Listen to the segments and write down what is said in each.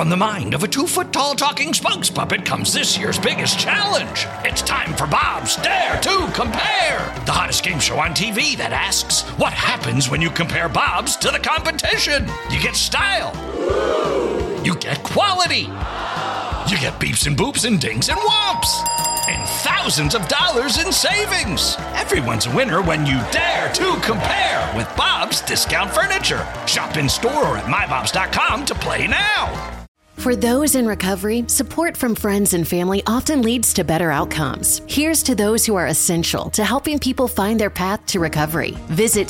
From the mind of a 2-foot-tall talking spokes puppet comes this year's biggest challenge. It's time for Bob's Dare to Compare, the hottest game show on TV that asks, what happens when you compare Bob's to the competition? You get style. You get quality. You get beeps and boops and dings and whomps. And thousands of dollars in savings. Everyone's a winner when you dare to compare with Bob's Discount Furniture. Shop in store or at mybobs.com to play now. For those in recovery, support from friends and family often leads to better outcomes. Here's to those who are essential to helping people find their path to recovery. Visit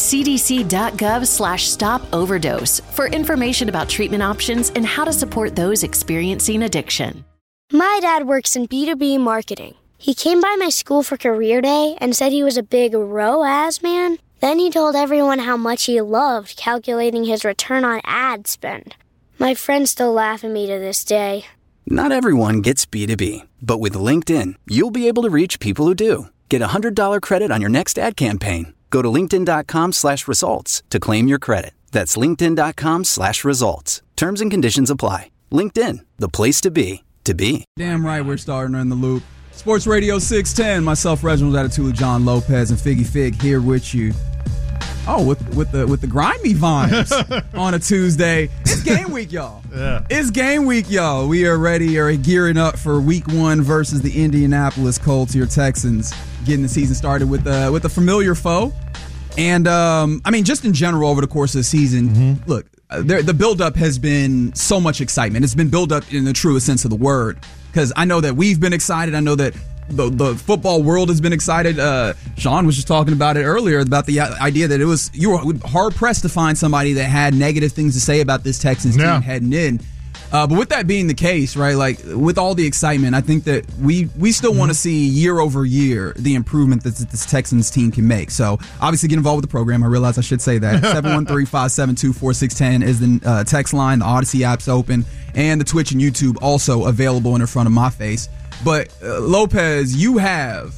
cdc.gov/stop-overdose for information about treatment options and how to support those experiencing addiction. My dad works in B2B marketing. He came by my school for career day and said he was a big ROAS man. Then he told everyone how much he loved calculating his return on ad spend. My friends still laugh at me to this day. Not everyone gets B2B, but with LinkedIn, you'll be able to reach people who do. Get $100 credit on your next ad campaign. Go to linkedin.com/results to claim your credit. That's linkedin.com/results. Terms and conditions apply. LinkedIn, the place to be, to be. Damn right we're starting in the loop. Sports Radio 610, myself, Reginald Attitula, John Lopez, and Figgy Fig here with you. Oh, with the grimy vibes on a Tuesday. It's game week, y'all. Yeah. It's game week, y'all. We are ready, gearing up for week 1 versus the Indianapolis Colts, your Texans, getting the season started with a familiar foe. And, just in general, over the course of the season, look, the buildup has been so much excitement. It's been built up in the truest sense of the word. Because I know that we've been excited. I know that the football world has been excited. Sean was just talking about it earlier, about the idea that you were hard pressed to find somebody that had negative things to say about this Texans team heading in. But with that being the case, right, like with all the excitement, I think that we still want to see year over year the improvement that this Texans team can make. So obviously get involved with the program. I realize I should say that. 713-572-4610 is the text line. The Odyssey app's open. And the Twitch and YouTube also available in front of my face. But Lopez, you have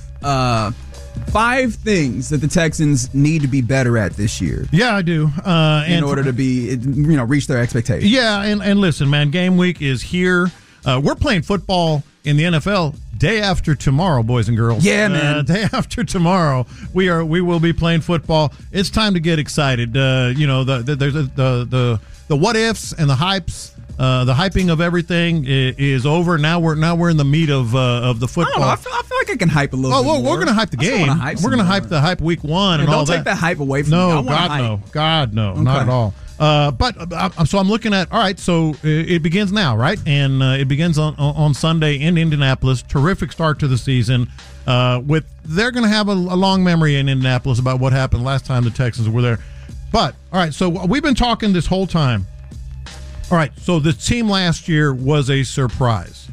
5 things that the Texans need to be better at this year. Yeah, I do. In order to be, reach their expectations. Yeah, and listen, man, game week is here. We're playing football in the NFL day after tomorrow, boys and girls. Yeah, man. Day after tomorrow, we will be playing football. It's time to get excited. There's the what ifs and the hypes. The hyping of everything is over. Now we're in the meat of the football. I feel like I can hype a little bit more. We're going to hype the game. We're going to hype the hype week 1 and all that. Don't take that hype away from me. No, God, no, not at all. So I'm looking at, all right, so it begins now, right? And it begins on Sunday in Indianapolis. Terrific start to the season. They're going to have a long memory in Indianapolis about what happened last time the Texans were there. But, all right, so we've been talking this whole time. All right, so the team last year was a surprise,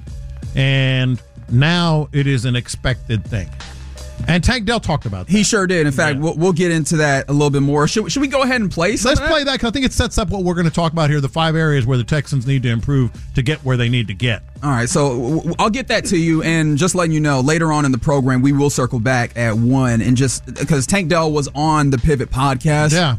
and now it is an expected thing. And Tank Dell talked about that. He sure did. In fact, we'll get into that a little bit more. Should we go ahead and play some? Let's play that, because I think it sets up what we're going to talk about here, the 5 areas where the Texans need to improve to get where they need to get. All right, so I'll get that to you, and just letting you know, later on in the program, we will circle back at 1, and just because Tank Dell was on the Pivot podcast. Yeah.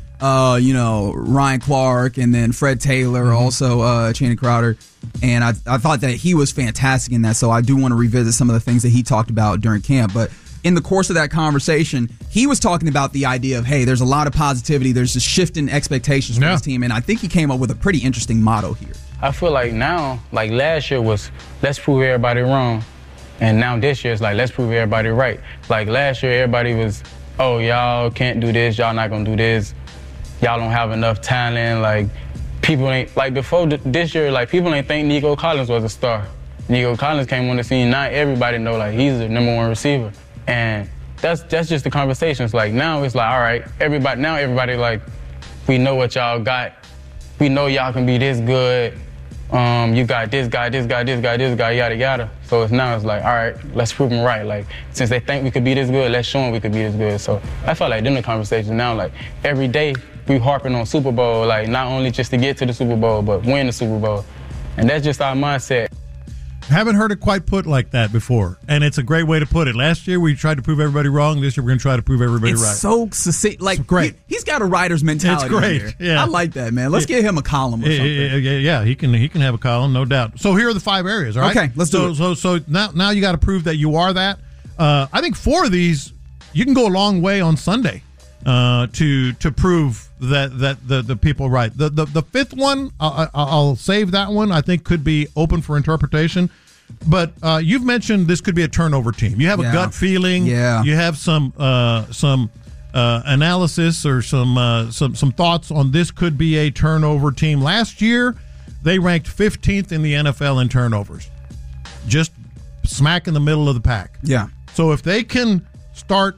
Ryan Clark, and then Fred Taylor, also Channing Crowder. And I thought that he was fantastic in that, so I do want to revisit some of the things that he talked about during camp. But in the course of that conversation, he was talking about the idea of, hey, there's a lot of positivity, there's just shift in expectations for this team, and I think he came up with a pretty interesting motto here. I feel like now, like last year was, let's prove everybody wrong. And now this year it's like, let's prove everybody right. Like last year, everybody was, oh, y'all can't do this, y'all not going to do this. Y'all don't have enough talent. Like, people ain't, like before this year, like people ain't think Nico Collins was a star. Nico Collins came on the scene. Now everybody know, like, he's the #1 receiver. And that's just the conversations. Like, now it's like, all right, everybody like, we know what y'all got. We know y'all can be this good. You got this guy, yada, yada. So it's like, all right, let's prove them right. Like, since they think we could be this good, let's show them we could be this good. So I felt like them the conversations now, like, every day we harping on Super Bowl, like, not only just to get to the Super Bowl, but win the Super Bowl. And that's just our mindset. Haven't heard it quite put like that before, and it's a great way to put it. Last year we tried to prove everybody wrong. This year we're going to try to prove everybody right. It's so succinct. Like, it's great. He's got a writer's mentality. It's great. In there. Yeah. I like that, man. Let's get him a column or something. Yeah, he can have a column, no doubt. So here are the 5 areas. All right. Okay, let's do it. So now you got to prove that you are that. I think 4 of these you can go a long way on Sunday to prove that the people are right. The 5th one, I'll save that one. I think could be open for interpretation. But you've mentioned this could be a turnover team. You have a gut feeling. Yeah. You have some analysis or some thoughts on this could be a turnover team. Last year, they ranked 15th in the NFL in turnovers, just smack in the middle of the pack. Yeah. So if they can start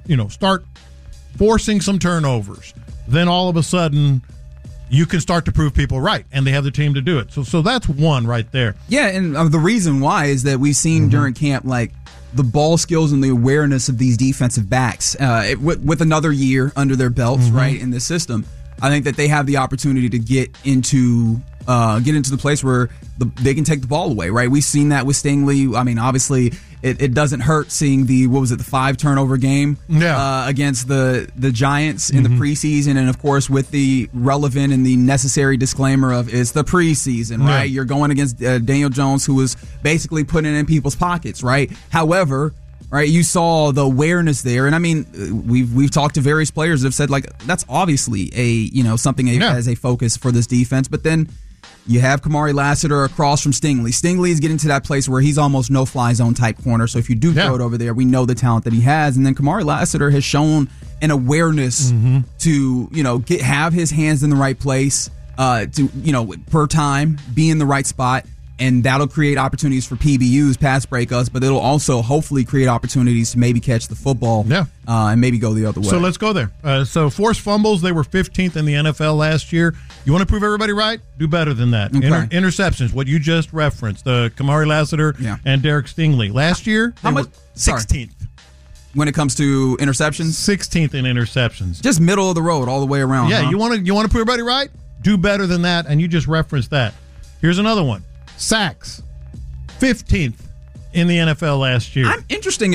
forcing some turnovers, then all of a sudden you can start to prove people right, and they have the team to do it. So that's one right there. Yeah, and the reason why is that we've seen during camp, like, the ball skills and the awareness of these defensive backs with another year under their belts, right, in this system. I think that they have the opportunity to get into the place where they can take the ball away, right? We've seen that with Stingley. I mean, obviously, it doesn't hurt seeing the 5 turnover game against the Giants in the preseason, and of course with the relevant and the necessary disclaimer of it's the preseason, right? You're going against Daniel Jones, who was basically putting it in people's pockets, right? However, right, you saw the awareness there, and I mean, we've talked to various players that have said, like, that's obviously something as a focus for this defense, but then you have Kamari Lassiter across from Stingley. Stingley is getting to that place where he's almost no-fly zone type corner. So if you do throw it over there, we know the talent that he has. And then Kamari Lassiter has shown an awareness to have his hands in the right place, per time, be in the right spot. And that'll create opportunities for PBUs, pass break us, but it'll also hopefully create opportunities to maybe catch the football and maybe go the other way. So let's go there. So forced fumbles, they were 15th in the NFL last year. You want to prove everybody right? Do better than that. Okay. Interceptions, what you just referenced, the Kamari Lassiter and Derek Stingley. Last year, they were 16th. When it comes to interceptions? 16th in interceptions. Just middle of the road all the way around. Yeah, you want to prove everybody right? Do better than that, and you just referenced that. Here's another one. Sacks, 15th in the NFL last year. I'm interested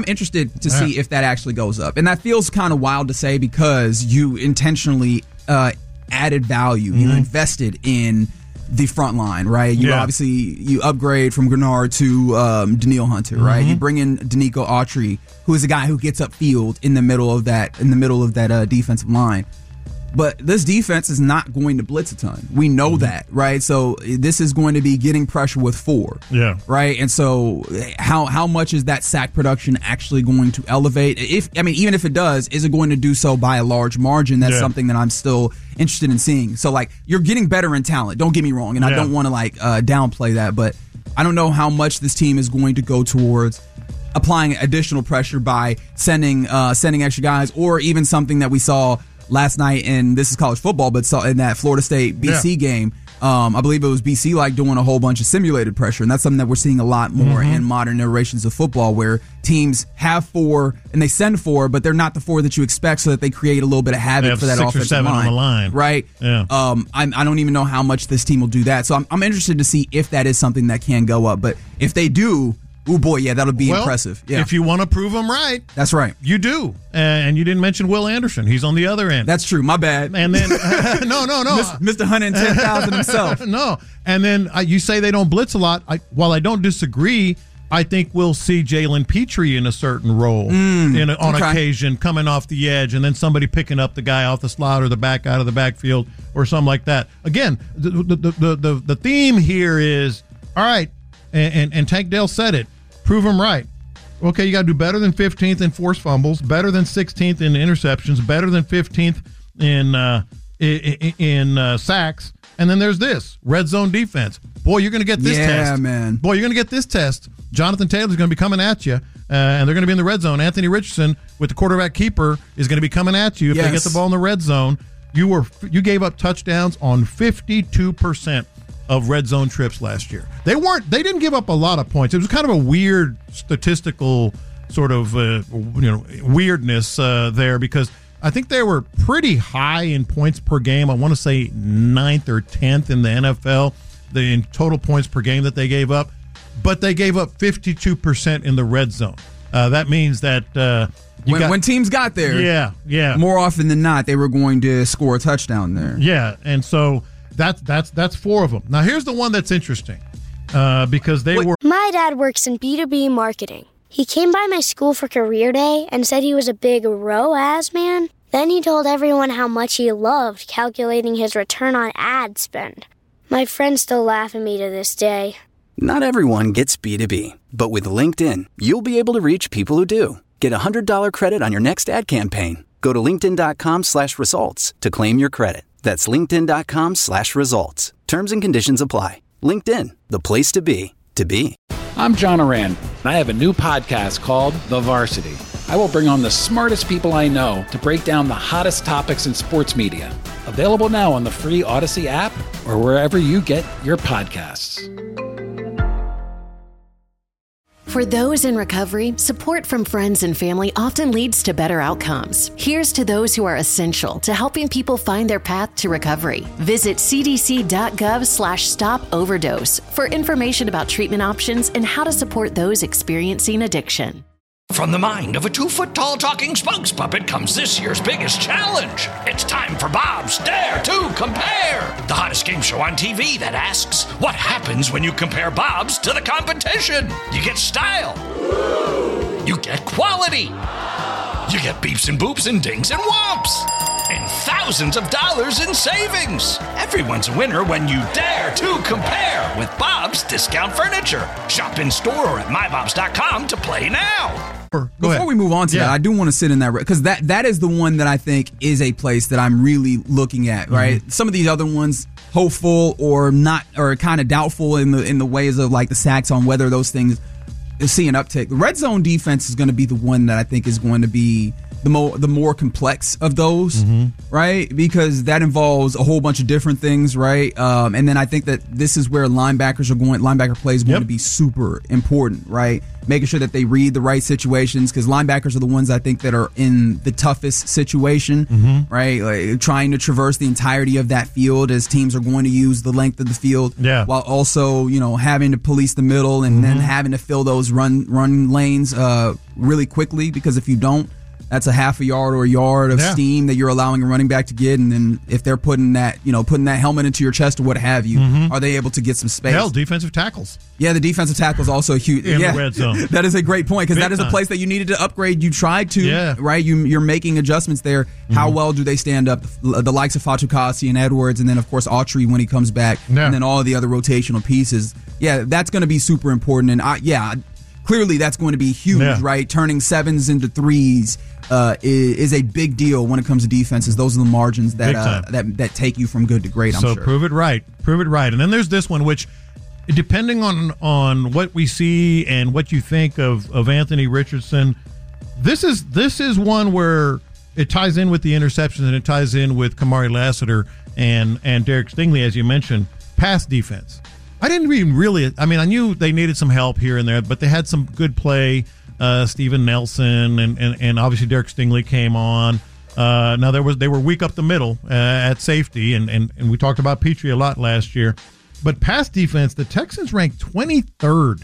to see if that actually goes up. And that feels kind of wild to say because you intentionally added value. You invested in the front line, right? You obviously you upgrade from Grenard to Danielle Hunter, right? You bring in Danico Autry, who is a guy who gets upfield in the middle of that defensive line. But this defense is not going to blitz a ton. We know that, right? So this is going to be getting pressure with 4. Yeah. Right? And so how much is that sack production actually going to elevate? Even if it does, is it going to do so by a large margin? That's something that I'm still interested in seeing. So, like, you're getting better in talent. Don't get me wrong. And I don't want to, downplay that. But I don't know how much this team is going to go towards applying additional pressure by sending extra guys, or even something that we saw last night, and this is college football, but saw in that Florida State BC game, I believe it was BC doing a whole bunch of simulated pressure, and that's something that we're seeing a lot more in modern iterations of football, where teams have 4 and they send 4, but they're not the 4 that you expect, so that they create a little bit of havoc for that offensive 6 or 7 line, on the line, right? Yeah. I don't even know how much this team will do that, so I'm interested to see if that is something that can go up. But if they do, oh boy, yeah, that'll be impressive. Yeah. If you want to prove them right, that's right. You do, and you didn't mention Will Anderson. He's on the other end. That's true. My bad. And then no, Mr. 110,000 himself. No, and then you say they don't blitz a lot. While I don't disagree, I think we'll see Jalen Petrie in a certain role on occasion, coming off the edge, and then somebody picking up the guy off the slot or the back out of the backfield or something like that. Again, the theme here is all right. And Tank Dell said it. Prove them right. Okay, you got to do better than 15th in forced fumbles, better than 16th in interceptions, better than 15th in sacks. And then there's this red zone defense. Boy, you're going to get this test. Yeah, man. Boy, you're going to get this test. Jonathan Taylor's going to be coming at you, and they're going to be in the red zone. Anthony Richardson, with the quarterback keeper, is going to be coming at you if they get the ball in the red zone. You gave up touchdowns on 52% of red zone trips last year. They didn't give up a lot of points. It was kind of a weird statistical sort of weirdness there, because I think they were pretty high in points per game. I want to say 9th or 10th in the NFL in total points per game that they gave up. but they gave up 52% in the red zone. That means that when teams got there, more often than not, they were going to score a touchdown there. Yeah, and so that's 4 of them. Now, here's the one that's interesting because they were. My dad works in B2B marketing. He came by my school for career day and said he was a big ROAS man. Then he told everyone how much he loved calculating his return on ad spend. My friends still laugh at me to this day. Not everyone gets B2B, but with LinkedIn, you'll be able to reach people who do. Get $100 credit on your next ad campaign. Go to linkedin.com/results to claim your credit. That's linkedin.com/results. Terms and conditions apply. LinkedIn, the place to be, to be. I'm John Oran, and I have a new podcast called The Varsity. I will bring on the smartest people I know to break down the hottest topics in sports media. Available now on the free Odyssey app or wherever you get your podcasts. For those in recovery, support from friends and family often leads to better outcomes. Here's to those who are essential to helping people find their path to recovery. Visit cdc.gov/stop-overdose for information about treatment options and how to support those experiencing addiction. From the mind of a 2-foot-tall talking spokes puppet comes this year's biggest challenge. It's time for Bob's Dare to Compare, the hottest game show on TV that asks, what happens when you compare Bob's to the competition? You get style. You get quality. You get beeps and boops and dings and whomps. And thousands of dollars in savings. Everyone's a winner when you dare to compare with Bob's Discount Furniture. Shop in store or at mybobs.com to play now. Before we move on to that, I do want to sit in that because that is the one that I think is a place that I'm really looking at. Right, some of these other ones, hopeful or not, or kind of doubtful in the ways of like the sacks on whether those things see an uptick. The red zone defense is going to be the one that I think is going to be the more complex of those, right? Because that involves a whole bunch of different things, right? And then I think that this is where linebacker play is going to be super important, right? Making sure that they read the right situations, because linebackers are the ones I think that are in the toughest situation, right? Like trying to traverse the entirety of that field as teams are going to use the length of the field, while also, having to police the middle and then having to fill those run lanes really quickly, because if you don't, that's a half a yard or a yard of steam that you're allowing a running back to get. And then if they're putting that helmet into your chest or what have you, are they able to get some space? Hell, defensive tackles. Yeah, the defensive tackle is also huge. In the red zone. That is a great point, because that is a place that you needed to upgrade. You tried to, right? You're making adjustments there. How well do they stand up? The likes of Fatukasi and Edwards, and then, of course, Autry when he comes back, and then all of the other rotational pieces. Yeah, that's going to be super important. And clearly that's going to be huge, right? Turning 7s into 3s is a big deal when it comes to defenses. Those are the margins that take you from good to great, I'm sure. So prove it right. And then there's this one, which, depending on what we see and what you think of Anthony Richardson, this is one where it ties in with the interceptions and it ties in with Kamari Lassiter and Derek Stingley, as you mentioned. Pass defense. I didn't even really. I mean, I knew they needed some help here and there, but they had some good play. Steven Nelson and obviously Derek Stingley came on. Now they were weak up the middle at safety, and we talked about Petrie a lot last year. But pass defense, the Texans ranked 23rd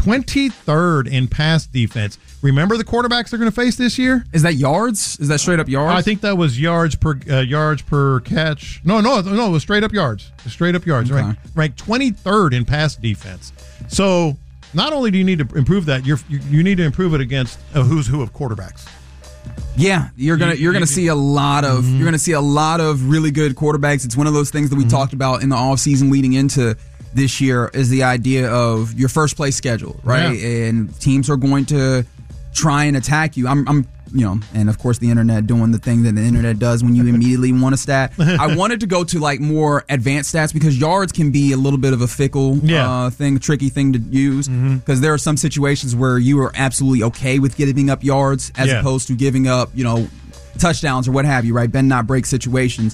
in pass defense. Remember the quarterbacks they're going to face this year? Is that yards? Is that straight up yards? I think that was yards per catch. No, it was straight up yards. Okay. Ranked 23rd in pass defense. So not only do you need to improve that, you need to improve it against a who's who of quarterbacks. Yeah, you're gonna see a lot of really good quarterbacks. It's one of those things that we talked about in the offseason leading into this year, is the idea of your first place schedule, right? Yeah. And teams are going to try and attack you. I'm and of course the internet doing the thing that the internet does when you immediately want a stat. I wanted to go to like more advanced stats, because yards can be a little bit of a fickle tricky thing to use, because there are some situations where you are absolutely okay with giving up yards as opposed to giving up, touchdowns or what have you, right? Bend not break situations.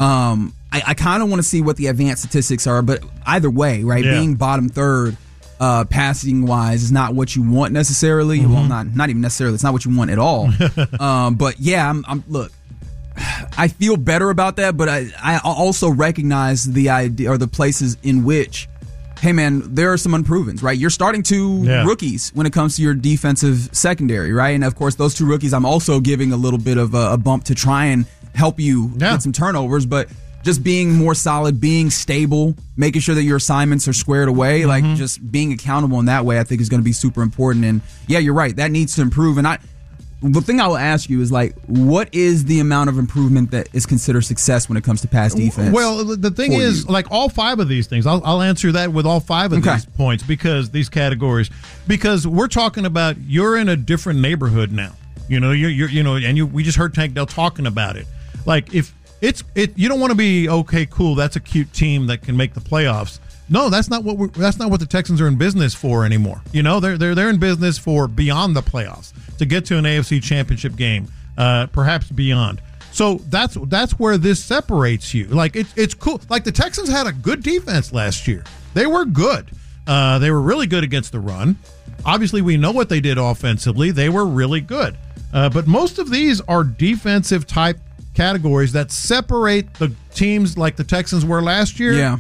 I kind of want to see what the advanced statistics are, but either way, right? Yeah. Being bottom third passing wise is not what you want necessarily. Well, not even necessarily. It's not what you want at all. But yeah, look, I feel better about that, but I also recognize the idea or the places in which hey, man, there are some unprovens, right? You're starting two rookies when it comes to your defensive secondary, right? And, of course, those two rookies I'm also giving a little bit of a bump to try and help you get some turnovers, but just being more solid, being stable, making sure that your assignments are squared away, like just being accountable in that way, I think is going to be super important. And, yeah, you're right. That needs to improve. And the thing I will ask you is, like, what is the amount of improvement that is considered success when it comes to pass defense? Well, the thing is, like, all 5 of these things, I'll answer that with all 5 of these points, because these categories, because we're talking about you're in a different neighborhood now. You know, we just heard Tank Dell talking about it. Like, if you don't want to be, okay, cool, that's a cute team that can make the playoffs. No, that's not what the Texans are in business for anymore. You know, they're in business for beyond the playoffs, to get to an AFC Championship game, perhaps beyond. So that's where this separates you. Like, it's cool. Like, the Texans had a good defense last year. They were good. They were really good against the run. Obviously, we know what they did offensively. They were really good. But most of these are defensive type categories that separate the teams like the Texans were last year. Yeah.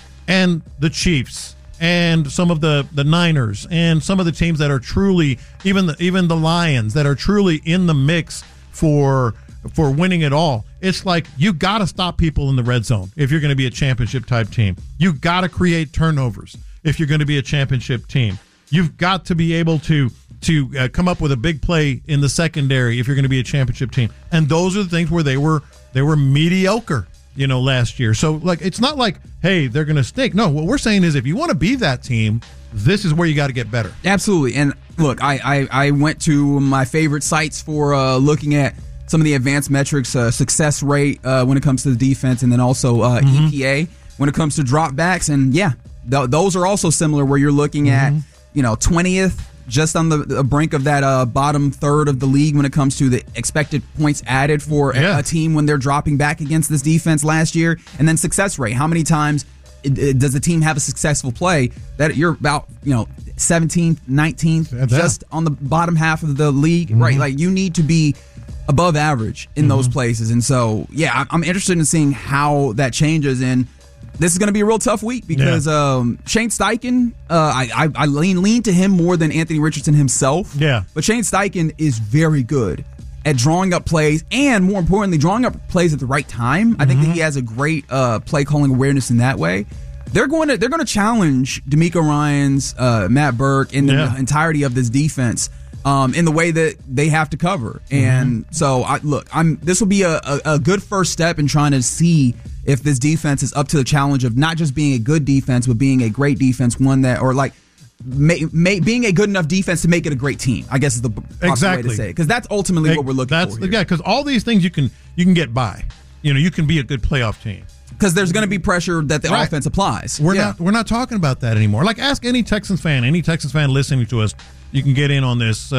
And the Chiefs, and some of the Niners, and some of the teams that are truly, even the Lions, that are truly in the mix for winning it all. It's like, you got to stop people in the red zone if you're going to be a championship type team. You got to create turnovers if you're going to be a championship team. You've got to be able to come up with a big play in the secondary if you're going to be a championship team. And those are the things where they were mediocre, you know, last year. So, like, it's not like, hey, they're going to stink. No, what we're saying is, if you want to be that team, this is where you got to get better. Absolutely. And look, I went to my favorite sites for looking at some of the advanced metrics, success rate when it comes to the defense, and then also EPA when it comes to dropbacks. And yeah, those are also similar, where you're looking at, 20th, just on the brink of that bottom third of the league when it comes to the expected points added for a team when they're dropping back against this defense last year. And then success rate. How many times does the team have a successful play? That you're about, 17th, 19th, just on the bottom half of the league, right? Like, you need to be above average in those places. And so, yeah, I'm interested in seeing how that changes. And this is going to be a real tough week because Shane Steichen, I lean to him more than Anthony Richardson himself. Yeah. But Shane Steichen is very good at drawing up plays, and more importantly, drawing up plays at the right time. I think that he has a great play calling awareness in that way. They're going to challenge DeMeco Ryans, Matt Burke, in the entirety of this defense in the way that they have to cover. And so, this will be a good first step in trying to see if this defense is up to the challenge of not just being a good defense, but being a great defense, one that, or like being a good enough defense to make it a great team, I guess is the proper way to say it. Because that's ultimately what we're looking for here. Yeah, because all these things you can get by. You can be a good playoff team. Because there's going to be pressure that the offense applies. We're not talking about that anymore. Like, ask any Texans fan listening to us. You can get in on this,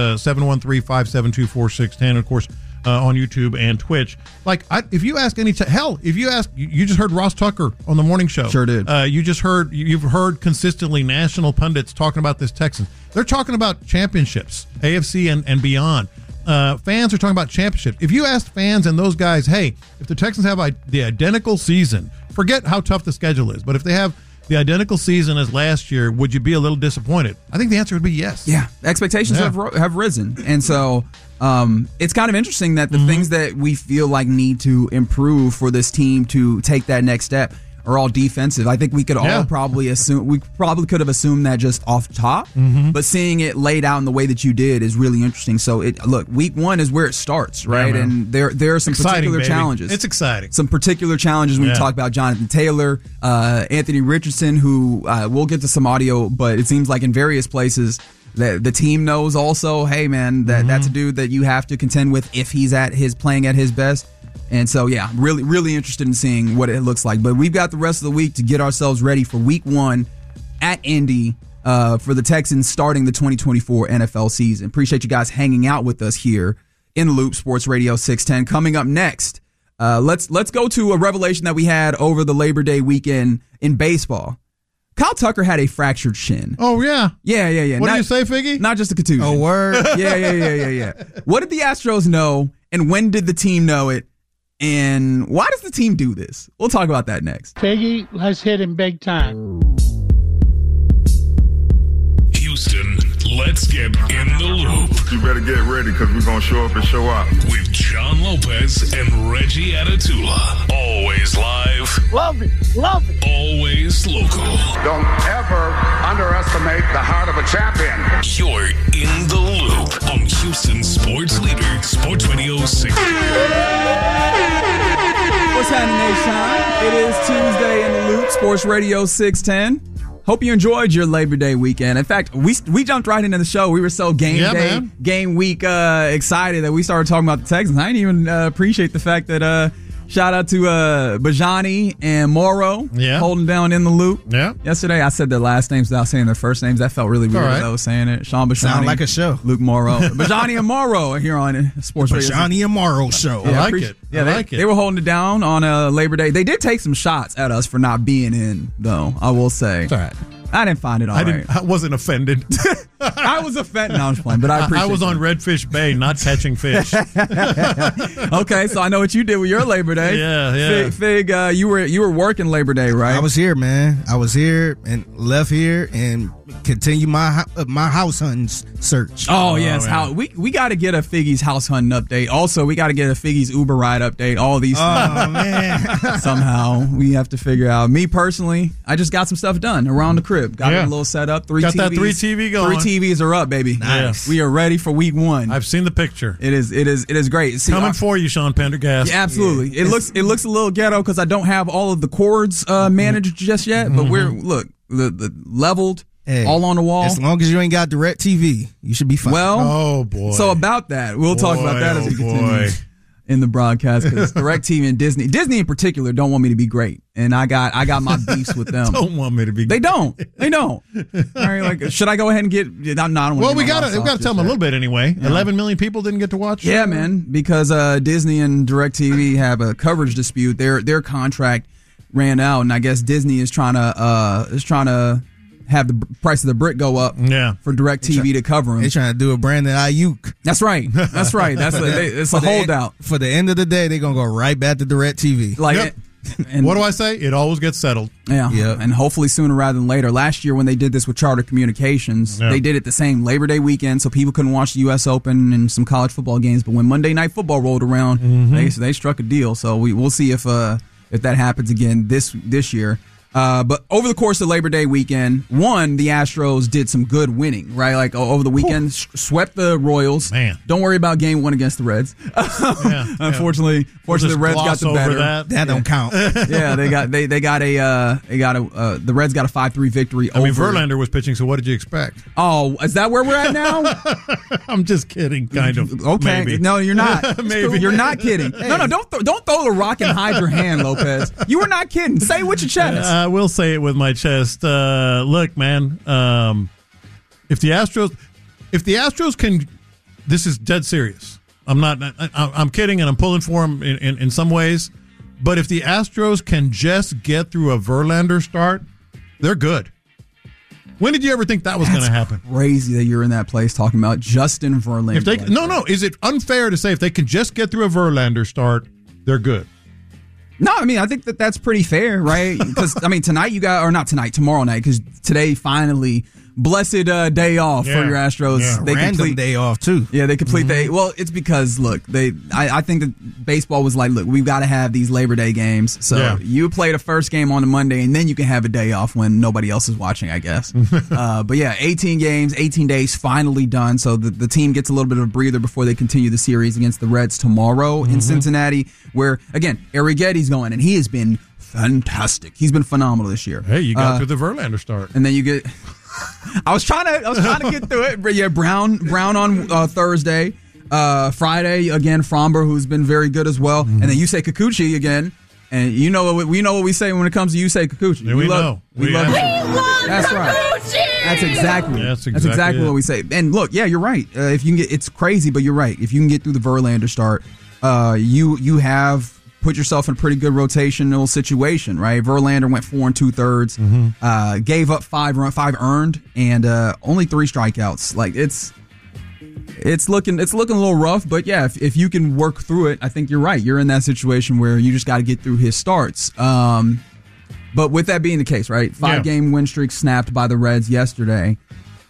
713-572-4610, of course, on YouTube and Twitch. Like, if you ask you just heard Ross Tucker on the morning show. Sure did. You've heard consistently national pundits talking about this Texans. They're talking about championships, AFC and beyond. Fans are talking about championships. If you ask fans and those guys, hey, if the Texans have the identical season, forget how tough the schedule is, but if they have the identical season as last year, would you be a little disappointed? I think the answer would be yes. Yeah, expectations have risen. And so it's kind of interesting that the things that we feel like need to improve for this team to take that next step are all defensive. I think we could all probably could have assumed that just off top, but seeing it laid out in the way that you did is really interesting. So week one is where it starts, right? Yeah, and there are some particular challenges. It's exciting. Some particular challenges when you talk about Jonathan Taylor, Anthony Richardson, who we'll get to some audio, but it seems like in various places that the team knows also, hey man, that's a dude that you have to contend with if he's playing at his best. And so, yeah, really, really interested in seeing what it looks like. But we've got the rest of the week to get ourselves ready for week one at Indy for the Texans starting the 2024 NFL season. Appreciate you guys hanging out with us here in the Loop Sports Radio 610. Coming up next, let's go to a revelation that we had over the Labor Day weekend in baseball. Kyle Tucker had a fractured shin. Oh, yeah. Yeah. What do you say, Figgy? Not just a contusion. Oh, word. Yeah. What did the Astros know, and when did the team know it? And why does the team do this? We'll talk about that next. Peggy, let's hit him big time. Let's get in the loop. You better get ready because we're going to show up and show out. With John Lopez and Reggie Atatula. Always live. Love it. Love it. Always local. Don't ever underestimate the heart of a champion. You're in the loop on Houston Sports Leader, Sports Radio 6. What's happening, Nation? It is Tuesday in the Loop, Sports Radio 610. Hope you enjoyed your Labor Day weekend. In fact, we jumped right into the show. We were so game week excited that we started talking about the Texans. I didn't even appreciate the fact that shout out to Bajani and Morrow holding down in the Loop. Yeah. Yesterday, I said their last names without saying their first names. That felt really weird as I was saying it. Sean Bajani. Sound like a show. Luke Morrow. Bajani and Morrow are here on Sports Radio. Bajani and Morrow show. Yeah, I like it. Yeah, they were holding it down on Labor Day. They did take some shots at us for not being in, though, I will say. It's all right. I didn't find it all right. I wasn't offended. I was offended. No, I was playing, but I appreciate I was on Redfish Bay, not catching fish. Okay, so I know what you did with your Labor Day. Yeah. Fig, you were working Labor Day, right? I was here, man. I was here and left here and continue my house hunting search. Oh yes, we got to get a Figgy's house hunting update. Also, we got to get a Figgy's Uber ride update. All these things. Oh man, somehow we have to figure out. Me personally, I just got some stuff done around the crib. Got a little setup. Got that 3 TV going. 3 TVs are up, baby. Nice. We are ready for week 1. I've seen the picture. It is great. See, coming for you, Sean Pendergast. Yeah, absolutely. Yeah. It looks a little ghetto because I don't have all of the cords managed just yet. But we're the leveled. Hey, all on the wall. As long as you ain't got direct TV, you should be fine. Well, oh boy. So about that, we'll talk about that as we continue in the broadcast, because direct TV and Disney in particular don't want me to be great, and I got my beefs with them. Don't want me to be. They don't. All right, like, should I go ahead and get? Well, we got to tell them a little bit anyway. Yeah. 11 million people didn't get to watch. Yeah, man, because Disney and DirecTV have a coverage dispute. Their contract ran out, and I guess Disney is trying to have the price of the brick go up for DirecTV to cover them. They're trying to do a Brandon Ayuk. That's right. It's a holdout. For the end of the day, they're going to go right back to DirecTV. And what do I say? It always gets settled. Yeah. And hopefully sooner rather than later. Last year when they did this with Charter Communications, they did it the same Labor Day weekend so people couldn't watch the U.S. Open and some college football games. But when Monday Night Football rolled around, they struck a deal. So we'll see if that happens again this year. But over the course of Labor Day weekend, the Astros did some good winning, right? Like over the weekend, swept the Royals. Man. Don't worry about game 1 against the Reds. Unfortunately, the Reds got the better. That don't count. Yeah, the Reds got a 5-3 victory. I mean, Verlander was pitching, so what did you expect? Oh, is that where we're at now? I'm just kidding, kind of. Okay, maybe. No, you're not. Maybe you're not kidding. Hey. No, don't throw the rock and hide your hand, Lopez. You were not kidding. Say it with your chest. I will say it with my chest. Look, man, if the Astros can, this is dead serious. I'm kidding, and I'm pulling for them in some ways. But if the Astros can just get through a Verlander start, they're good. When did you ever think that was going to happen? Crazy that you're in that place talking about Justin Verlander. No. Is it unfair to say if they can just get through a Verlander start, they're good? No, I mean, I think that's pretty fair, right? Because, I mean, tomorrow night, because today finally, blessed day off for your Astros. Yeah, they random day off, too. Yeah, they complete well, it's because, look, I think that baseball was like, look, we've got to have these Labor Day games. So you play the first game on the Monday, and then you can have a day off when nobody else is watching, I guess. But yeah, 18 games, 18 days, finally done. So the team gets a little bit of a breather before they continue the series against the Reds tomorrow in Cincinnati, where, again, Arrietty's going, and he has been fantastic. He's been phenomenal this year. Hey, you got through the Verlander start. And then you get... I was trying to get through it, but yeah, Brown on Thursday, Friday again, Fromber, who's been very good as well, and then Yusei Kikuchi again, and we know what we say when it comes to Yusei Kikuchi. Yeah, we love. That's right. That's exactly what we say. And look, yeah, you're right. If you can get, it's crazy, but you're right. If you can get through the Verlander start, you have put yourself in a pretty good rotational situation, right? Verlander went 4 2/3, gave up 5 earned, and only 3 strikeouts. Like it's looking a little rough, but yeah, if you can work through it, I think you're right. You're in that situation where you just got to get through his starts. But with that being the case, right? 5-game win streak snapped by the Reds yesterday.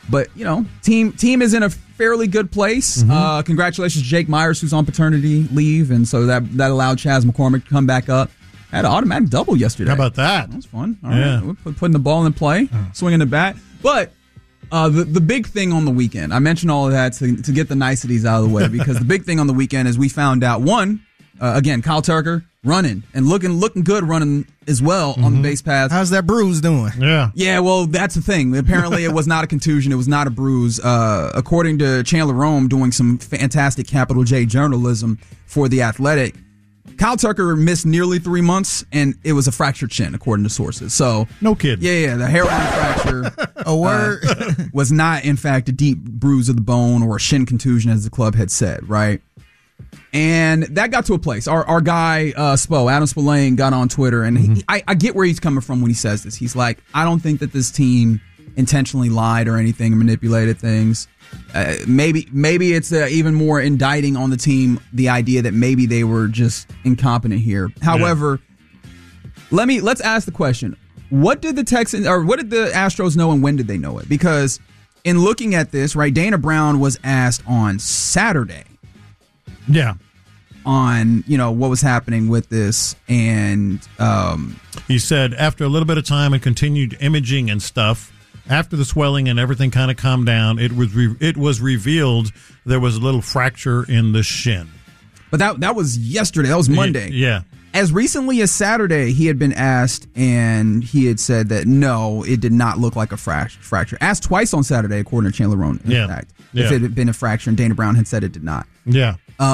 But, team is in a fairly good place. Mm-hmm. Congratulations to Jake Myers, who's on paternity leave, and so that allowed Chaz McCormick to come back up. Had an automatic double yesterday. How about that? That was fun. All right. We're putting the ball in play, swinging the bat. But the big thing on the weekend, I mentioned all of that to get the niceties out of the way, because the big thing on the weekend is we found out, again, Kyle Tucker running and looking good running as well on the base paths. How's that bruise doing? Yeah, well, that's the thing. Apparently, it was not a contusion. It was not a bruise. According to Chandler Rome, doing some fantastic capital J journalism for The Athletic, Kyle Tucker missed nearly 3 months, and it was a fractured shin, according to sources. So, no kidding. Yeah, the hairline fracture was not, in fact, a deep bruise of the bone or a shin contusion, as the club had said, right? And that got to a place. Our guy, Adam Spillane, got on Twitter, and I get where he's coming from when he says this. He's like, I don't think that this team intentionally lied or anything, manipulated things. Maybe it's even more indicting on the team, the idea that maybe they were just incompetent here. However, let's ask the question: what did the Astros know, and when did they know it? Because in looking at this, right, Dana Brown was asked on Saturday. Yeah. On, what was happening with this, and he said after a little bit of time and continued imaging and stuff, after the swelling and everything kind of calmed down, it was revealed there was a little fracture in the shin. But that was yesterday. That was Monday. Yeah. As recently as Saturday, he had been asked, and he had said that no, it did not look like a fracture. Asked twice on Saturday, according to Chandler Roan, in fact, if it had been a fracture, and Dana Brown had said it did not. Yeah.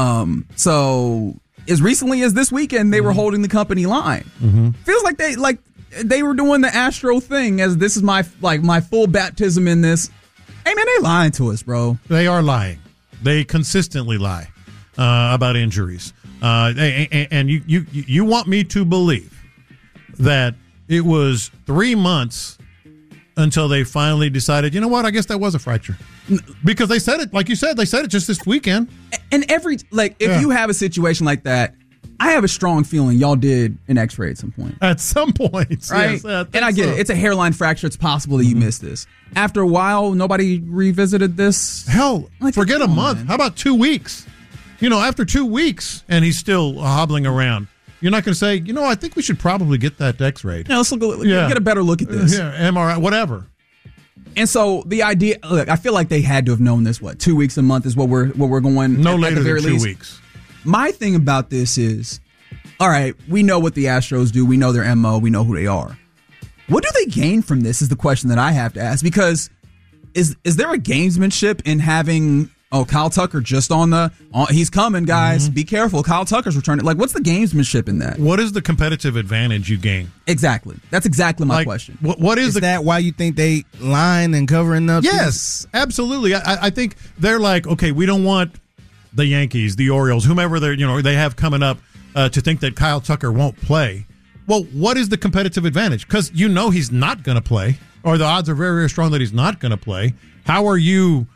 So as recently as this weekend, they were holding the company line. Feels like they were doing the Astro thing, as this is my full baptism in this. Hey man, they lying to us, bro. They are lying. They consistently lie about injuries. And you want me to believe that it was 3 months until they finally decided, you know what, I guess that was a fracture. Because they said it, like you said, they said it just this weekend. And if you have a situation like that, I have a strong feeling y'all did an x-ray at some point. At some point, right? Yes, and I get it. It's a hairline fracture. It's possible that you missed this. After a while, nobody revisited this. Hell, forget a month. Man. How about 2 weeks? After 2 weeks, and he's still hobbling around. You're not going to say, I think we should probably get that x-rayed. Let's get a better look at this. MRI, whatever. And so the idea, look, I feel like they had to have known this. 2 weeks a month is what we're going. No later than 2 weeks. My thing about this is, all right, we know what the Astros do. We know their MO. We know who they are. What do they gain from this is the question that I have to ask. Because is there a gamesmanship in having, Kyle Tucker just he's coming, guys. Be careful. Kyle Tucker's returning. What's the gamesmanship in that? What is the competitive advantage you gain? Exactly. That's exactly my question. What is that why you think they lying and covering up? Yes, absolutely. I think they're like, okay, we don't want the Yankees, the Orioles, whomever they have coming up to think that Kyle Tucker won't play. Well, what is the competitive advantage? Because he's not going to play, or the odds are very, very strong that he's not going to play. How are you,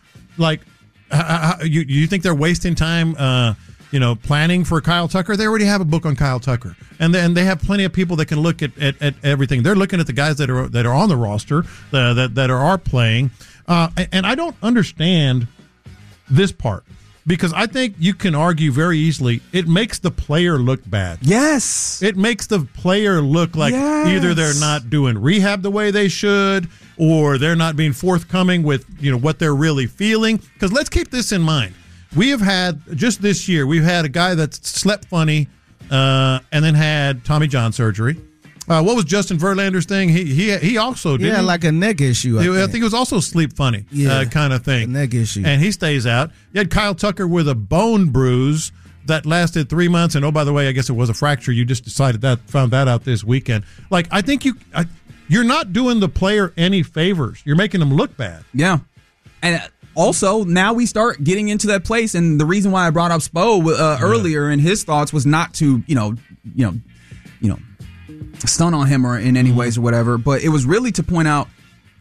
you think they're wasting time, planning for Kyle Tucker? They already have a book on Kyle Tucker, and they have plenty of people that can look at everything. They're looking at the guys that are on the roster, that are playing, and I don't understand this part. Because I think you can argue very easily, it makes the player look bad. Yes. It makes the player look like either they're not doing rehab the way they should, or they're not being forthcoming with what they're really feeling. Because let's keep this in mind. We have had, just this year, we've had a guy that slept funny and then had Tommy John surgery. What was Justin Verlander's thing? He also did. Yeah, like a neck issue. I think it was also sleep funny kind of thing. A neck issue. And he stays out. You had Kyle Tucker with a bone bruise that lasted 3 months. And by the way, I guess it was a fracture. You just found that out this weekend. I think you're not doing the player any favors. You're making them look bad. Yeah. And also, now we start getting into that place. And the reason why I brought up Spo earlier and his thoughts was not to, stun on him or in any ways or whatever, but it was really to point out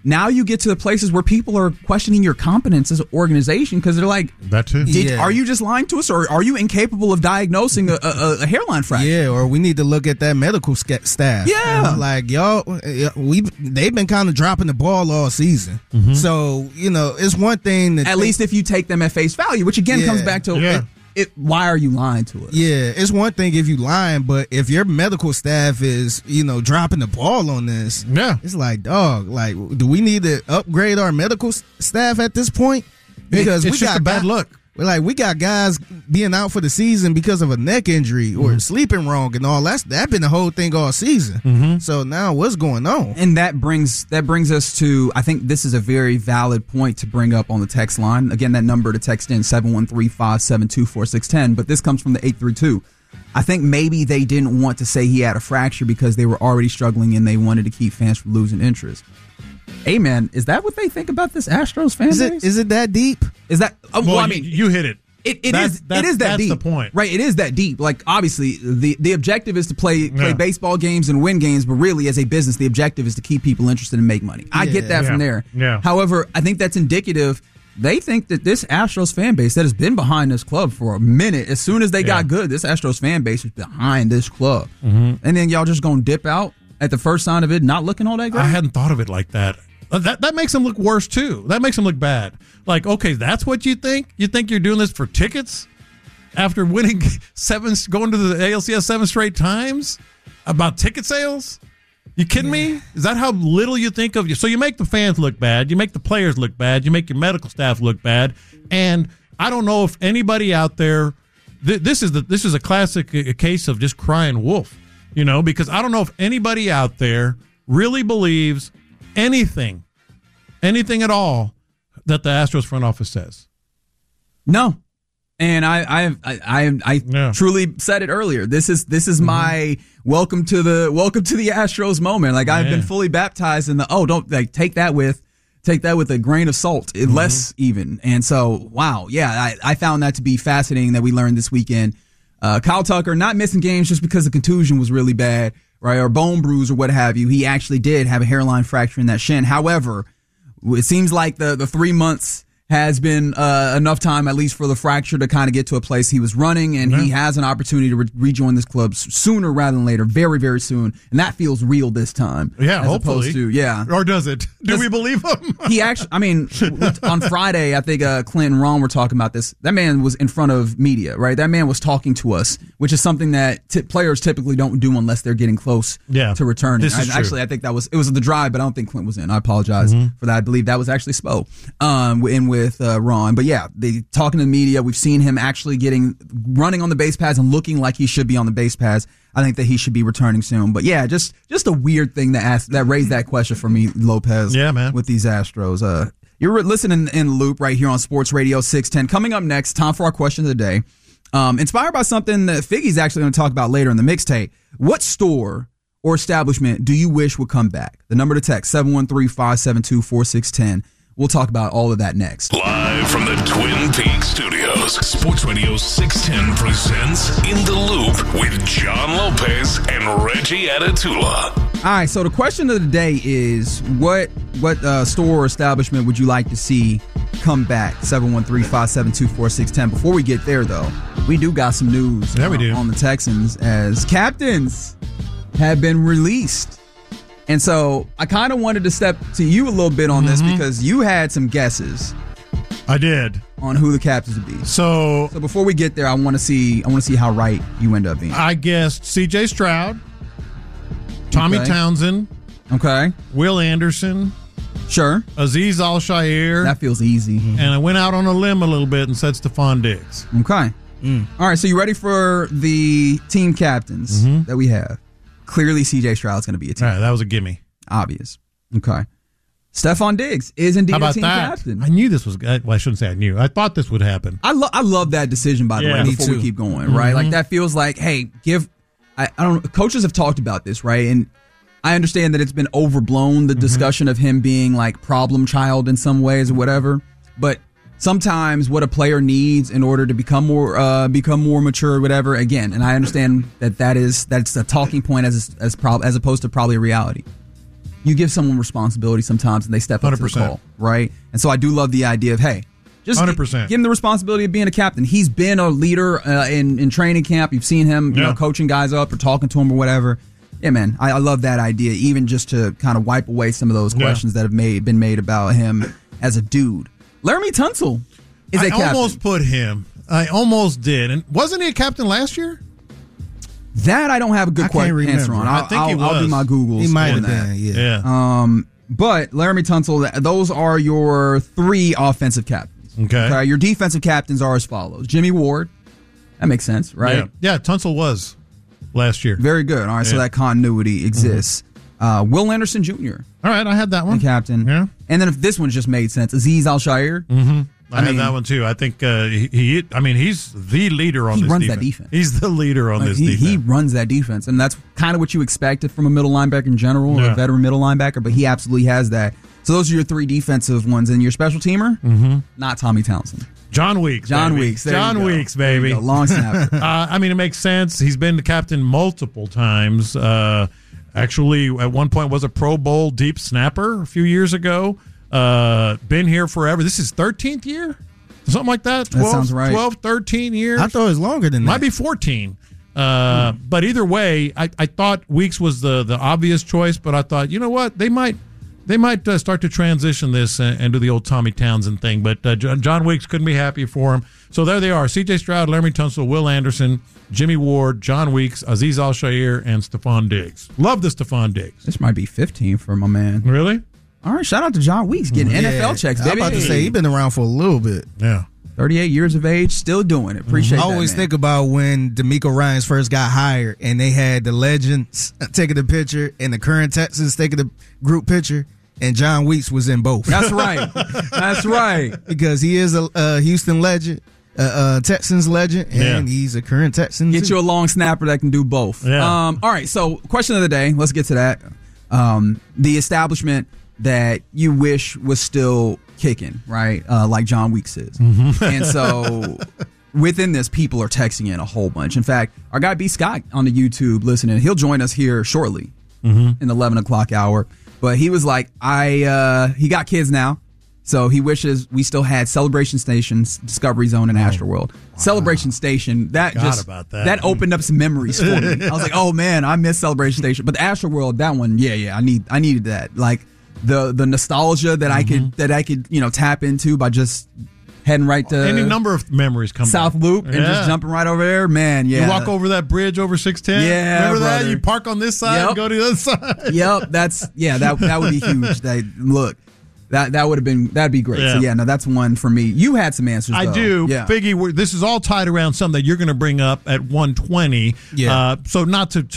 now you get to the places where people are questioning your competence as an organization because they're like, that too. Are you just lying to us, or are you incapable of diagnosing a hairline fracture? Yeah, or we need to look at that medical staff. Yeah, like y'all, they've been kind of dropping the ball all season. So it's one thing that at least if you take them at face value, which again comes back to why are you lying to us? Yeah, it's one thing if you lying, but if your medical staff is, dropping the ball on this, it's like, dog, like, do we need to upgrade our medical staff at this point? Because it's just a bad look. We got guys being out for the season because of a neck injury or sleeping wrong and all. That's been the whole thing all season. So now what's going on? And that brings us to, I think this is a very valid point to bring up on the text line. Again, that number to text in 713-572-4610. But this comes from the 832. I think maybe they didn't want to say he had a fracture because they were already struggling and they wanted to keep fans from losing interest. Hey, man, is that what they think about this Astros fan base? Is it that deep? Is that? Well, I mean, you hit it. It is that deep. That's the point, right? It is that deep. Like, obviously, the objective is to play baseball games and win games, but really, as a business, the objective is to keep people interested and make money. I get that from there. Yeah. However, I think that's indicative. They think that this Astros fan base that has been behind this club for a minute, as soon as they got good, this Astros fan base is behind this club, and then y'all just gonna dip out at the first sign of it, not looking all that great. I hadn't thought of it like that. That makes them look worse, too. That makes them look bad. Like, okay, that's what you think? You think you're doing this for tickets? After winning going to the ALCS 7 straight times? About ticket sales? You kidding me? Is that how little you think of you? So you make the fans look bad. You make the players look bad. You make your medical staff look bad. And I don't know if anybody out there, this is a classic case of just crying wolf, because I don't know if anybody out there really believes anything at all that the Astros front office says. No, and I truly said it earlier. This is my welcome to the Astros moment. Like, I've been fully baptized in the don't take that with a grain of salt, less even. And so, wow, I found that to be fascinating that we learned this weekend. Kyle Tucker not missing games just because the contusion was really bad. Right, or bone bruise or what have you. He actually did have a hairline fracture in that shin. However, it seems like the 3 months has been enough time, at least for the fracture to kind of get to a place he was running, and he has an opportunity to rejoin this club sooner rather than later, very, very soon, and that feels real this time. Yeah, hopefully. Or does it? Do we believe him? He actually, on Friday, I think Clint and Ron were talking about this. That man was in front of media, right? That man was talking to us, which is something that players typically don't do unless they're getting close to returning. Actually, I think it was the drive, but I don't think Clint was in. I apologize for that. I believe that was actually Spo with Ron. But they talking to the media. We've seen him actually running on the base paths and looking like he should be on the base paths. I think that he should be returning soon. But just a weird thing that raised that question for me, Lopez. Yeah, man. With these Astros. You're listening in Loop right here on Sports Radio 610. Coming up next, time for our question of the day. Inspired by something that Figgy's actually going to talk about later in the mixtape. What store or establishment do you wish would come back? The number to text, 713-572-4610. We'll talk about all of that next. Live from the Twin Peaks studios, Sports Radio 610 presents In the Loop with John Lopez and Reggie Atatula. All right, so the question of the day is, what store or establishment would you like to see come back? 713-572-4610. Before we get there, though, we do got some news on the Texans as captains have been released. And so I kind of wanted to step to you a little bit on this because you had some guesses. I did. On who the captains would be. So before we get there, I want to see how right you end up being. I guessed C.J. Stroud, Tommy Townsend, Will Anderson, sure, Azeez Al-Shaair. That feels easy. And I went out on a limb a little bit and said Stephon Diggs. Okay. All right, so you ready for the team captains that we have? Clearly, C.J. Stroud's going to be a team. All right, that was a gimme. Obvious. Okay. Stephon Diggs is indeed a team captain. I knew this was. Well, I shouldn't say I knew. I thought this would happen. I love that decision, by the way. Before we keep going, right? Like that feels like, hey, I don't. Coaches have talked about this, right? And I understand that it's been overblown, the discussion of him being like problem child in some ways or whatever. But sometimes what a player needs in order to become more mature or whatever, again, and I understand that's a talking point as opposed to probably a reality. you give someone responsibility sometimes and they step up to the call, right? And so I do love the idea of, hey, just 100%. Give him the responsibility of being a captain. He's been a leader in training camp. You've seen him, you know, coaching guys up or talking to him or whatever. Yeah, man, I love that idea, even just to kind of wipe away some of those questions that have been made about him as a dude. Laramie Tunsil is a captain. I almost put him. I almost did. And wasn't he a captain last year? That I don't have a good answer on. I'll do my Googles. He might have been, yeah. But Laramie Tunsil, those are your 3 offensive captains. Okay. Your defensive captains are as follows. Jimmy Ward. That makes sense, right? Yeah, Tunsil was last year. Very good. All right, so that continuity exists. Will Anderson Jr. All right, I had that one. The captain. Yeah. And then if this one just made sense, Aziz Al-Shaair. Mm-hmm. I had that one too. I think he's the leader on this defense. He runs that defense. He's the leader on this defense. He runs that defense, and that's kind of what you expected from a middle linebacker in general, a veteran middle linebacker, but he absolutely has that. So those are your 3 defensive ones. And your special teamer? Mm-hmm. Not Tommy Townsend. John Weeks. John Weeks, baby. Long snapper. It makes sense. He's been the captain multiple times. Actually, at one point was a Pro Bowl deep snapper a few years ago. Been here forever. This is 13th year? Something like that? 12, that sounds right. 12, 13 years? I thought it was longer than that. Might be 14. But either way, I thought Weeks was the obvious choice, but I thought, you know what? They might start to transition this and do the old Tommy Townsend thing. But John Weeks couldn't be happy for him. So there they are. C.J. Stroud, Laramie Tunsil, Will Anderson, Jimmy Ward, John Weeks, Aziz Al-Shaair, and Stephon Diggs. Love the Stephon Diggs. This might be 15 for my man. Really? All right, shout out to John Weeks getting NFL checks, baby. I'm about to say, he's been around for a little bit. Yeah. 38 years of age, still doing it. Appreciate that, I always think about when DeMeco Ryans first got hired and they had the legends taking the picture and the current Texans taking the group picture, and John Weeks was in both. That's right. That's right. Because he is a Houston legend, Texans legend, and he's a current Texan. Get you a long snapper that can do both. Yeah. All right, so question of the day. Let's get to that. The establishment that you wish was still kicking, right? Like John Weeks is. Mm-hmm. And so within this, people are texting in a whole bunch. In fact, our guy B. Scott on the YouTube listening, he'll join us here shortly in the 11 o'clock hour. But he was like, he got kids now. So he wishes we still had Celebration Station, Discovery Zone, and Astroworld. Wow. Celebration Station, that opened up some memories for me. I was like, oh man, I miss Celebration Station. But the Astroworld, that one, I needed that. Like the nostalgia that I could tap into by just heading right to any number of memories come South back. Loop and just jumping right over there, man. Yeah, you walk over that bridge over 610. Yeah, remember brother. that? You park on this side and go to the other side. Yep, that would be huge. That'd be great. Yeah. So that's one for me. You had some answers. I though. do. Yeah. Figgy, this is all tied around something that you're going to bring up at 1:20. Yeah. So not to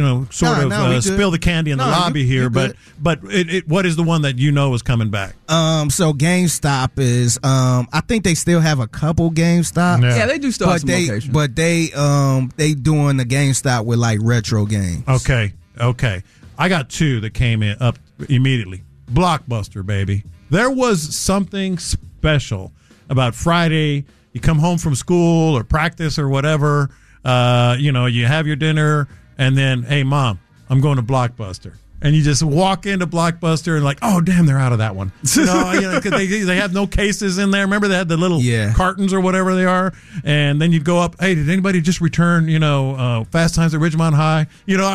spill the candy in the lobby here, but what is the one that is coming back? So GameStop is. I think they still have a couple GameStop. Yeah, they do still have some locations. But they doing the GameStop with like retro games. Okay. I got 2 that came in up immediately. Blockbuster, baby. There was something special about Friday. You come home from school or practice or whatever. You have your dinner, and then, hey, Mom, I'm going to Blockbuster. And you just walk into Blockbuster and like, oh, damn, they're out of that one. Because they have no cases in there. Remember they had the little cartons or whatever they are? And then you'd go up, hey, did anybody just return, Fast Times at Ridgemont High?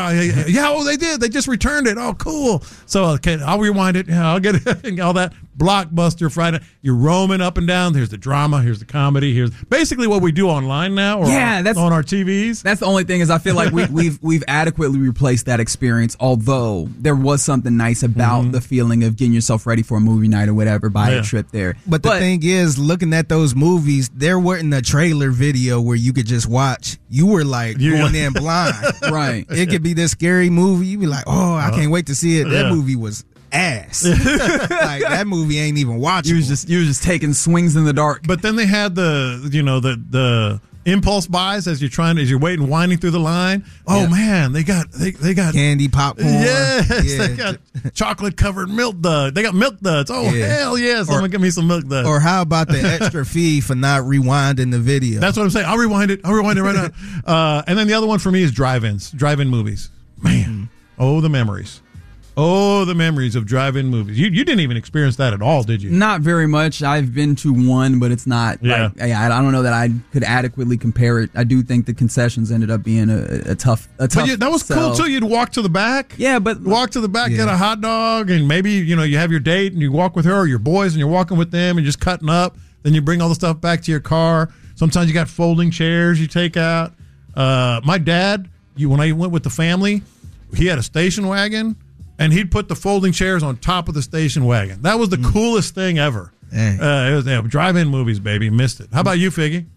They did. They just returned it. Oh, cool. So, okay, I'll rewind it. I'll get it. All that. Blockbuster Friday. You're roaming up and down. Here's the drama. Here's the comedy. Here's basically what we do online now or on our TVs. That's the only thing is I feel like we've adequately replaced that experience, although there was something nice about the feeling of getting yourself ready for a movie night or whatever, buy a trip there. But the thing is, looking at those movies, there wasn't a trailer video where you could just watch. You were like going in blind. Right. It could be this scary movie. You'd be like, oh, I can't wait to see it. That movie was ass. Like that movie ain't even watchable. You was just taking swings in the dark. But then they had the impulse buys as you're waiting, winding through the line. Oh man, they got candy, popcorn. Yes, they got chocolate covered milk duds. They got milk duds. Oh hell yes, someone give me some milk duds. Or how about the extra fee for not rewinding the video? That's what I'm saying. I'll rewind it right now. And then the other one for me is drive-in movies. Man, the memories. Oh, the memories of drive-in movies. You didn't even experience that at all, did you? Not very much. I've been to one, but it's not. Yeah. I don't know that I could adequately compare it. I do think the concessions ended up being a tough. But that was cool too. You'd walk to the back. Yeah, but walk to the back, get a hot dog, and maybe you have your date and you walk with her or your boys and you're walking with them and just cutting up. Then you bring all the stuff back to your car. Sometimes you got folding chairs you take out. My dad, when I went with the family, he had a station wagon. And he'd put the folding chairs on top of the station wagon. That was the coolest thing ever. It was drive-in movies, baby. Missed it. How about you, Figgy?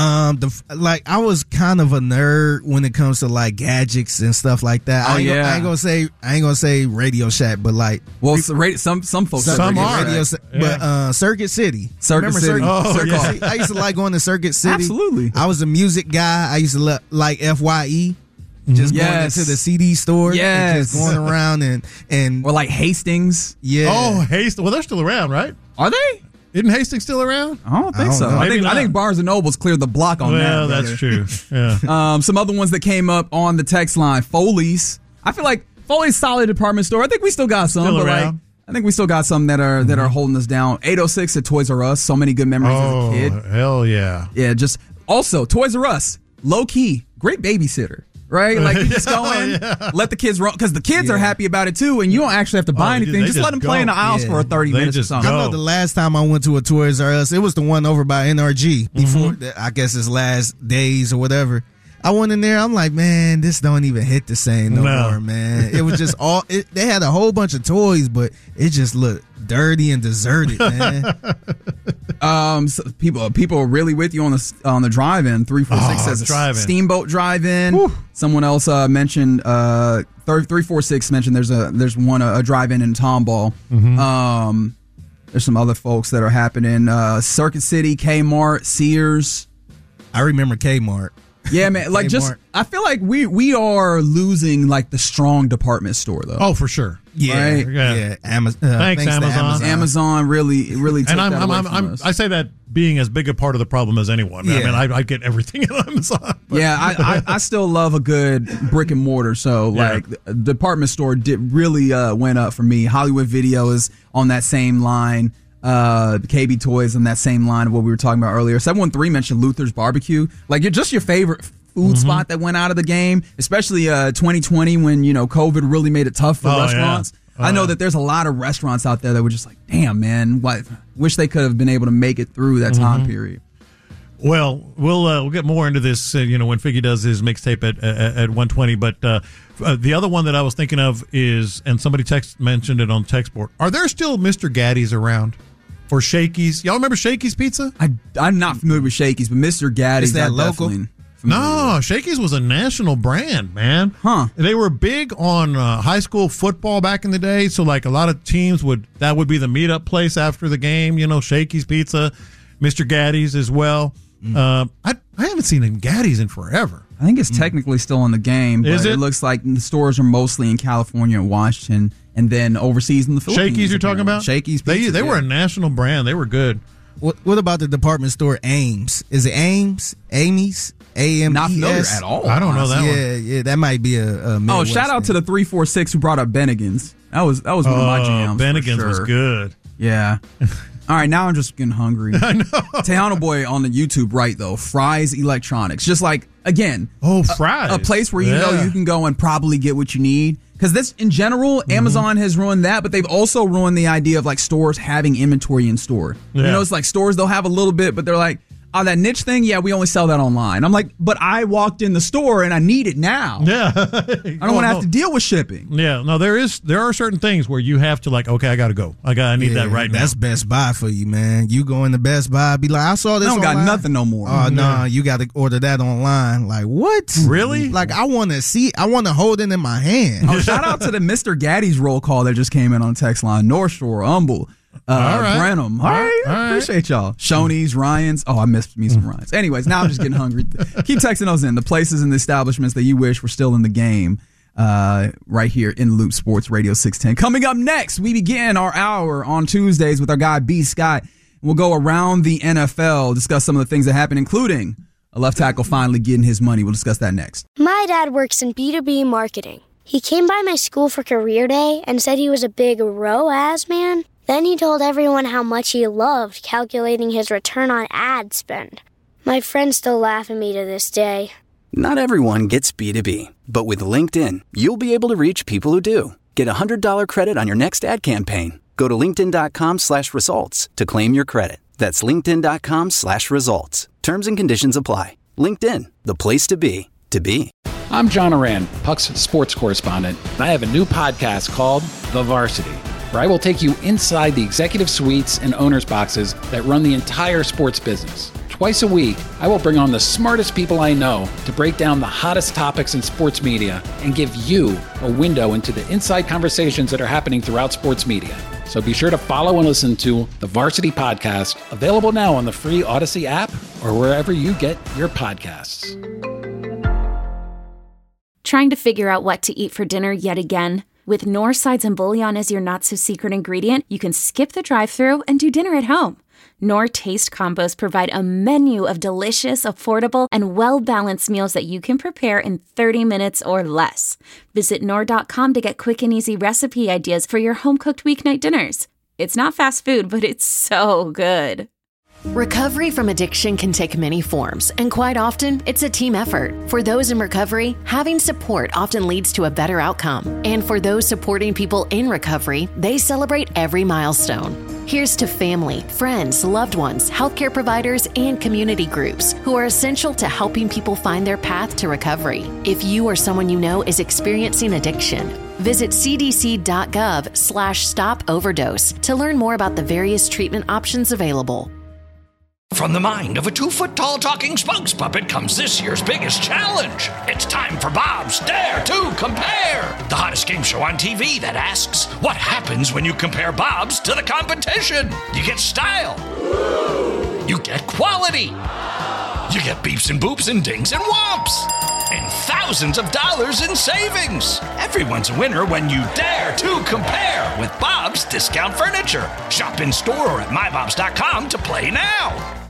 I was kind of a nerd when it comes to like gadgets and stuff like that. I ain't gonna say Radio Shack, but like, well, some folks, some are. Radio, but Circuit City. Circuit City. City. I used to like going to Circuit City. Absolutely. I was a music guy. I used to like FYE. Just going into the CD store, and just going around and or like Hastings. Yeah. Oh, Hastings. Well, they're still around, right? Are they? Isn't Hastings still around? I don't think so. I think Barnes and Noble's cleared the block on that. Well, that's true. Yeah. Some other ones that came up on the text line: Foley's. I feel like Foley's solid department store. I think we still got some, still but around. like I think we still got some that are holding us down. 806 at Toys R Us. So many good memories as a kid. Hell yeah. Yeah. Just also Toys R Us. Low key, great babysitter. Right? Like, you just go in, let the kids run, because the kids are happy about it too, and you don't actually have to buy anything. Just let them play in the aisles for 30 minutes or something. I know the last time I went to a Toys R Us, it was the one over by NRG, before, I guess his last days or whatever. I went in there, I'm like, man, this don't even hit the same no more, man. It was just they had a whole bunch of toys, but it just looked dirty and deserted, man. So people are really with you on the drive-in. 346 says drive-in. Steamboat drive-in. Woo. Someone else mentioned 346 mentioned there's a drive-in in Tomball. There's some other folks that are happening. Circuit City, Kmart, Sears. I remember Kmart. Yeah, man. Like, just I feel like we are losing like the strong department store though. Oh, for sure. Yeah, right? Yeah. Thanks, Amazon. Amazon really took and that away from us. I say that being as big a part of the problem as anyone. Yeah. I mean, I get everything at Amazon. But. Yeah, I still love a good brick and mortar. So like, the department store really went up for me. Hollywood Video is on that same line. KB Toys on that same line of what we were talking about earlier. 713 mentioned Luther's Barbecue. Like, you're just your favorite food spot that went out of the game, especially 2020 when COVID really made it tough for restaurants. I know that there's a lot of restaurants out there that were just like, damn, man, wish they could have been able to make it through that time period. Well, we'll get more into this, when Figgy does his mixtape at 120. But the other one that I was thinking of is, and somebody mentioned it on text board. Are there still Mr. Gaddy's around? Or Shakey's? Y'all remember Shakey's Pizza? I'm not familiar with Shakey's, but Mr. Gaddy's, is that local? No, Shakey's was a national brand, man. Huh. They were big on high school football back in the day. So, like, a lot of teams that would be the meetup place after the game. Shakey's Pizza, Mr. Gaddy's as well. I haven't seen a Gaddy's in forever. I think it's technically still in the game, but Is it? It looks like the stores are mostly in California and Washington, and then overseas in the Philippines. Shakey's you're talking about? Shakey's Pizza. They were a national brand. They were good. What about the department store Ames? Is it Ames? Amy's? AMES? Not familiar at all. I don't know that one. Yeah, that might be a Midwest shout out to the 346 who brought up Bennigan's. That was one of my jams. Bennigan's was good. Yeah. All right, now I'm just getting hungry. I know. Tejano Boy on the YouTube, right, though. Fry's Electronics. Just like, again. Fry's. A place where you know you can go and probably get what you need. Because this, in general, Amazon has ruined that, but they've also ruined the idea of like stores having inventory in store. Yeah. It's like stores, they'll have a little bit, but they're like, that niche thing, we only sell that online. I'm like, but I walked in the store and I need it now. Yeah. I don't want to have to deal with shipping. Yeah, no, there are certain things where you have to okay, I got to go. I need that right now. That's Best Buy for you, man. You go into Best Buy, be like, I saw this online. I don't got nothing no more. Oh, no, you got to order that online. Like, what? Really? Like, I want to hold it in my hand. Shout out to the Mr. Gaddy's roll call that just came in on text line. North Shore, Humble. Brenham. All right. Appreciate y'all. Shoney's, Ryan's. Oh, I missed me some Ryan's. Anyways, now I'm just getting hungry. Keep texting those in. The places and the establishments that you wish were still in the game right here in Loop Sports Radio 610. Coming up next, we begin our hour on Tuesdays with our guy B. Scott. We'll go around the NFL, discuss some of the things that happened, including a left tackle finally getting his money. We'll discuss that next. My dad works in B2B marketing. He came by my school for career day and said he was a big ROAS man. Then he told everyone how much he loved calculating his return on ad spend. My friends still laugh at me to this day. Not everyone gets B2B, but with LinkedIn, you'll be able to reach people who do. Get a $100 credit on your next ad campaign. Go to linkedin.com/results to claim your credit. That's linkedin.com/results. Terms and conditions apply. LinkedIn, the place to be, to be. I'm John Oran, Puck's sports correspondent, and I have a new podcast called The Varsity, where I will take you inside the executive suites and owners' boxes that run the entire sports business. Twice a week, I will bring on the smartest people I know to break down the hottest topics in sports media and give you a window into the inside conversations that are happening throughout sports media. So be sure to follow and listen to The Varsity Podcast, available now on the free Odyssey app or wherever you get your podcasts. Trying to figure out what to eat for dinner yet again? With Knorr sides and bouillon as your not-so-secret ingredient, you can skip the drive-thru and do dinner at home. Knorr Taste Combos provide a menu of delicious, affordable, and well-balanced meals that you can prepare in 30 minutes or less. Visit Knorr.com to get quick and easy recipe ideas for your home-cooked weeknight dinners. It's not fast food, but it's so good. Recovery from addiction can take many forms, and quite often, it's a team effort. For those in recovery, having support often leads to a better outcome. And for those supporting people in recovery, they celebrate every milestone. Here's to family, friends, loved ones, healthcare providers, and community groups who are essential to helping people find their path to recovery. If you or someone you know is experiencing addiction, visit cdc.gov/stop overdose to learn more about the various treatment options available. From the mind of a 2-foot-tall talking spokes puppet comes this year's biggest challenge. It's time for Bob's Dare to Compare, the hottest game show on TV that asks, what happens when you compare Bob's to the competition? You get style. You get quality. You get beeps and boops and dings and whomps. And thousands of dollars in savings. Everyone's a winner when you dare to compare with Bob's Discount Furniture. Shop in store or at mybobs.com to play now.